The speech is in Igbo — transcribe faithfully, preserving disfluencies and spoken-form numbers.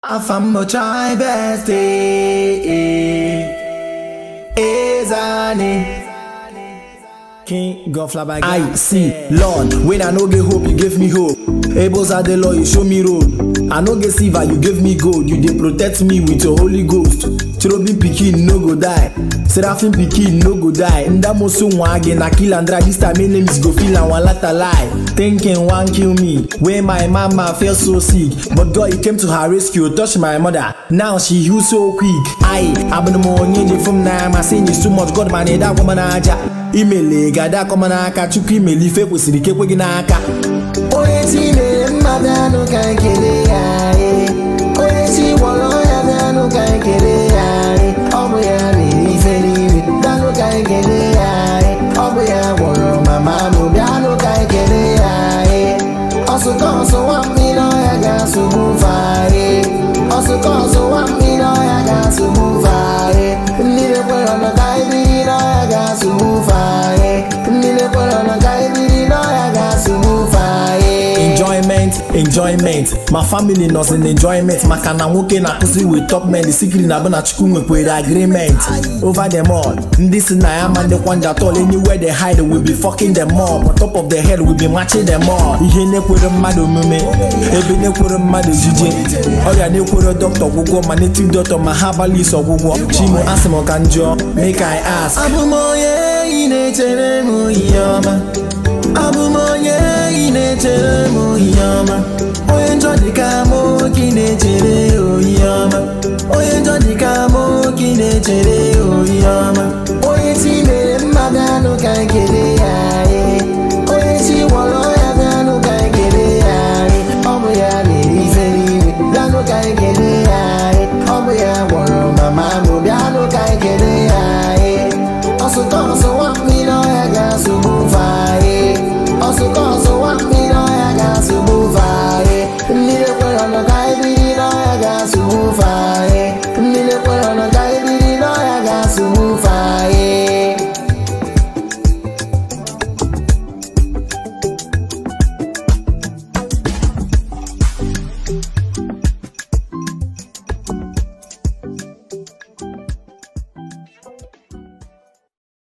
Afam try best Ezani King go fly by I see Lord when I no get hope you give me hope. Abels are the law you show me road. I no get silver you give me gold. You dey protect me with your Holy Ghost. Cherubim pikin no go die. Seraphim pikin no go die. Ndamo so again I kill and drag. This time my name is go feel and one latter lie. Thinking one kill me when my mama felt so sick, but God he came to her rescue, touch my mother. Now she healed so quick. I I've been money from now. My sin is too much. God man that woman aja. Imele gada komanaka chuki imeli fe kwesiri kwe ginaka. Oyeti me mada no kan kele ya e. Oyeti wolo ya na no kan kele ya e. Obo ya ni fe ni da no kan kele ya e. Obo ya wolo mama no da no kan kele ya e. Oso konso wa mi no ya ga su mufa e. Oso konso wa mi no ya ga su mufa e. Ni le polo no kai bi no ya ga su mufa. Enjoyment, enjoyment. My family knows in enjoyment. My kana woke na pussy with top men. The secret na bona chukungwe with agreement. Over them all. This na I am and the one that all anywhere they hide we be fucking them all. On top of the head we be matching them all. Ihe ne kwere mmadụ mume. Ebe ne kwere mmadụ jije. Oya ne kwere doctor gwugwo ma native doctor ma herbalist ogwugwo. Chimo asimo kanjo. Make I ask. Abumoye ine chere mu yoma. Abumoye ine chere mu yoma. Oye njodi kamo kine chere o yoma. Oye njodi kamo kine chere